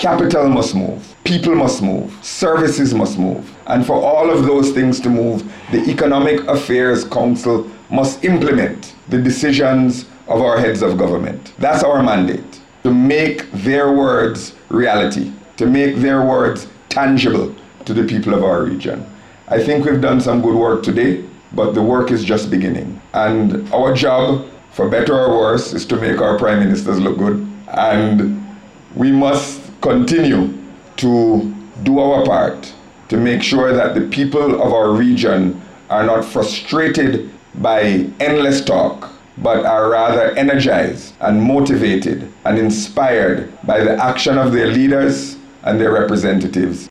Capital must move, people must move, services must move. And for all of those things to move, the Economic Affairs Council must implement the decisions of our heads of government. That's our mandate, to make their words reality, to make their words tangible to the people of our region. I think we've done some good work today, but the work is just beginning. And our job, for better or worse, is to make our prime ministers look good. And we must continue to do our part to make sure that the people of our region are not frustrated by endless talk, but are rather energized and motivated and inspired by the action of their leaders and their representatives